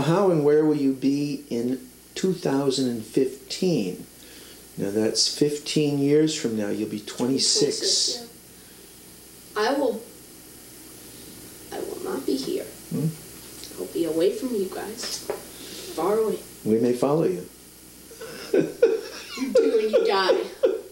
how and where will you be in 2015? Now that's 15 years from now. You'll be 26. 26, yeah. I will not be here. I'll be away from you guys. Far away. We may follow you. You do when you die.